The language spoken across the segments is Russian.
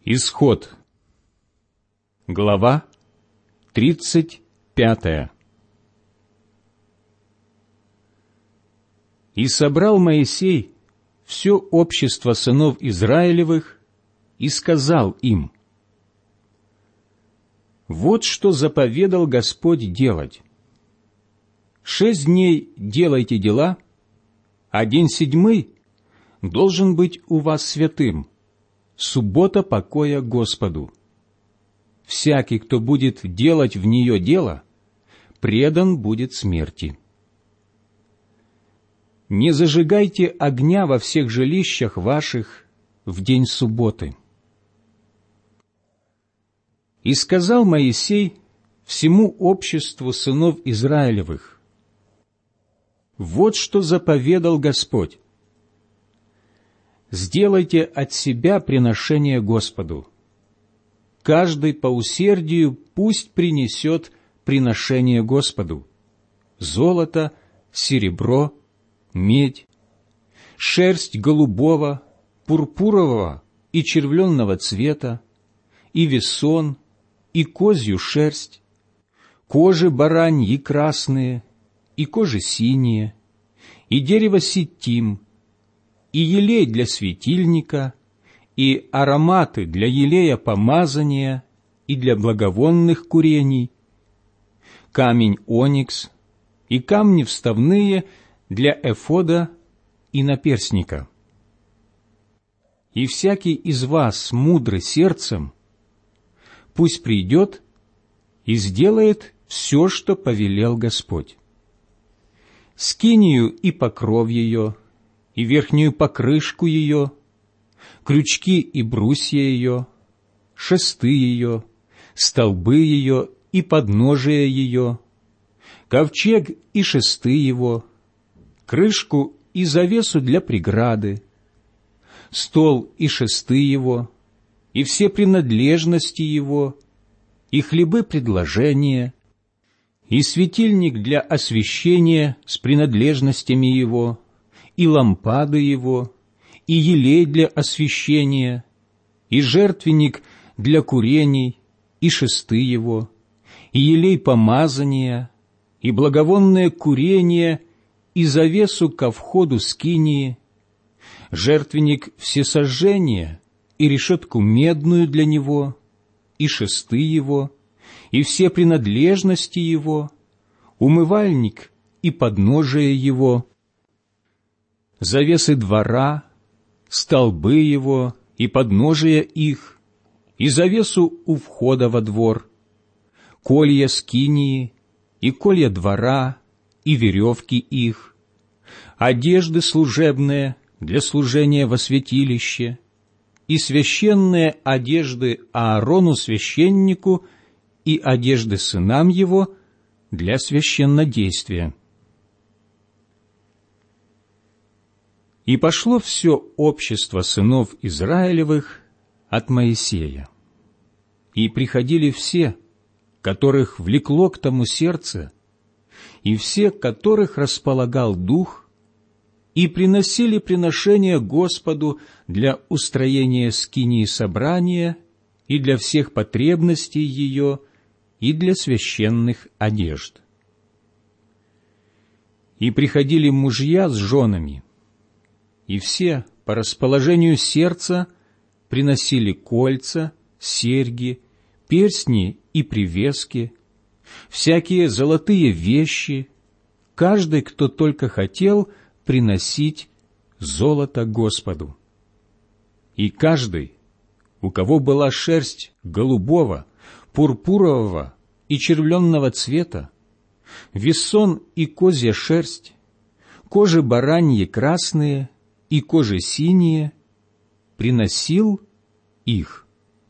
Исход, глава 35. «И собрал Моисей все общество сынов Израилевых и сказал им: вот что заповедал Господь делать. 6 дней делайте дела, а день 7 должен быть у вас святым, суббота покоя Господу. Всякий, кто будет делать в нее дело, предан будет смерти. Не зажигайте огня во всех жилищах ваших в день субботы». И сказал Моисей всему обществу сынов Израилевых: вот что заповедал Господь. Сделайте от себя приношение Господу. Каждый по усердию пусть принесет приношение Господу: золото, серебро, медь, шерсть голубого, пурпурового и червленного цвета, и весон, и козью шерсть, кожи бараньи красные, и кожи синие, и дерево ситим, и елей для светильника, и ароматы для елея помазания и для благовонных курений, камень оникс, и камни вставные для эфода и наперстника. И всякий из вас, мудрый сердцем, пусть придет и сделает все, что повелел Господь. Скинию и покров ее, и верхнюю покрышку ее, крючки и брусья ее, шесты ее, столбы ее и подножия ее, ковчег и шесты его, крышку и завесу для преграды, стол и шесты его, и все принадлежности его, и хлебы предложения, и светильник для освещения с принадлежностями его, и лампады его, и елей для освещения, и жертвенник для курений, и шесты его, и елей помазания, и благовонное курение, и завесу ко входу скинии, жертвенник всесожжения, и решетку медную для него, и шесты его, и все принадлежности его, умывальник и подножие его, завесы двора, столбы его и подножия их, и завесу у входа во двор, колья скинии, и колья двора, и веревки их, одежды служебные для служения во святилище, и священные одежды Аарону священнику и одежды сынам его для священнодействия. И пошло все общество сынов Израилевых от Моисея. И приходили все, которых влекло к тому сердце, и все, которых располагал дух, и приносили приношения Господу для устроения скинии собрания и для всех потребностей ее, и для священных одежд. И приходили мужья с женами, и все по расположению сердца приносили кольца, серьги, перстни и привески, всякие золотые вещи, каждый, кто только хотел приносить золото Господу. И каждый, у кого была шерсть голубого, пурпурового и червленного цвета, весон и козья шерсть, кожи бараньи красные и кожи синие, приносил их.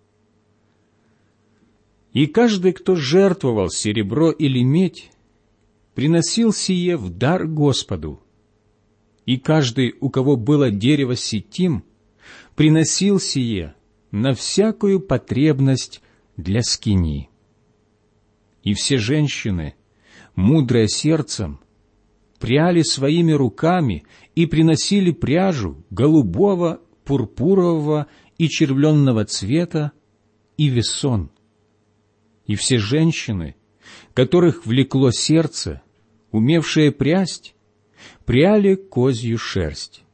И каждый, кто жертвовал серебро или медь, приносил сие в дар Господу. И каждый, у кого было дерево ситим, приносил сие на всякую потребность для скинии. И все женщины, мудрые сердцем, пряли своими руками и приносили пряжу голубого, пурпурового и червленного цвета и весон. И все женщины, которых влекло сердце, умевшие прясть, пряли козью шерсть.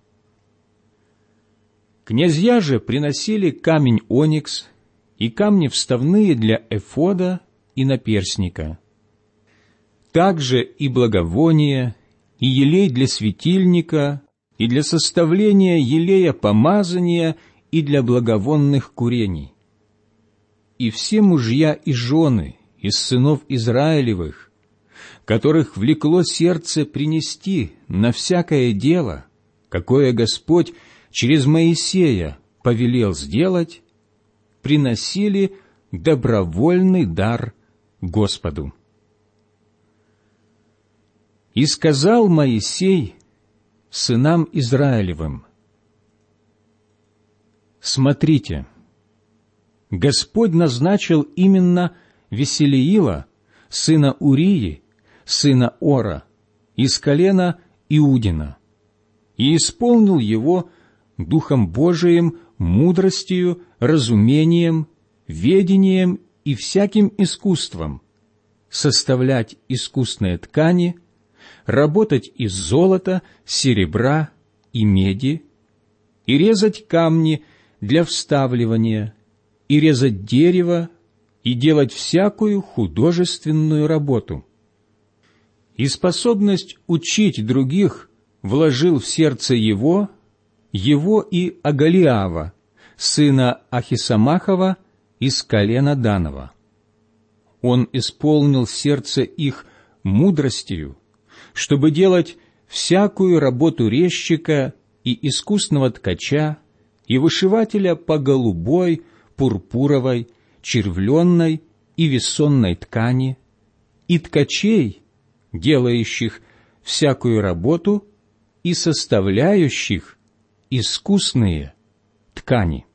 Князья же приносили камень оникс и камни вставные для эфода и наперстника, также и благовоние, и елей для светильника, и для составления елея помазания, и для благовонных курений. И все мужья и жены из сынов Израилевых, которых влекло сердце принести на всякое дело, какое Господь через Моисея повелел сделать, приносили добровольный дар Господу. И сказал Моисей сынам Израилевым: «Смотрите, Господь назначил именно Веселиила, сына Урии, сына Ора, из колена Иудина, и исполнил его Духом Божиим, мудростью, разумением, ведением и всяким искусством, составлять искусные ткани, работать из золота, серебра и меди, и резать камни для вставливания, и резать дерево, и делать всякую художественную работу. И способность учить других вложил в сердце его и Агалиава, сына Ахисамахова, из колена Данова. Он исполнил сердце их мудростью, чтобы делать всякую работу резчика и искусного ткача, и вышивателя по голубой, пурпуровой, червленной и весонной ткани, и ткачей, делающих всякую работу и составляющих искусные ткани.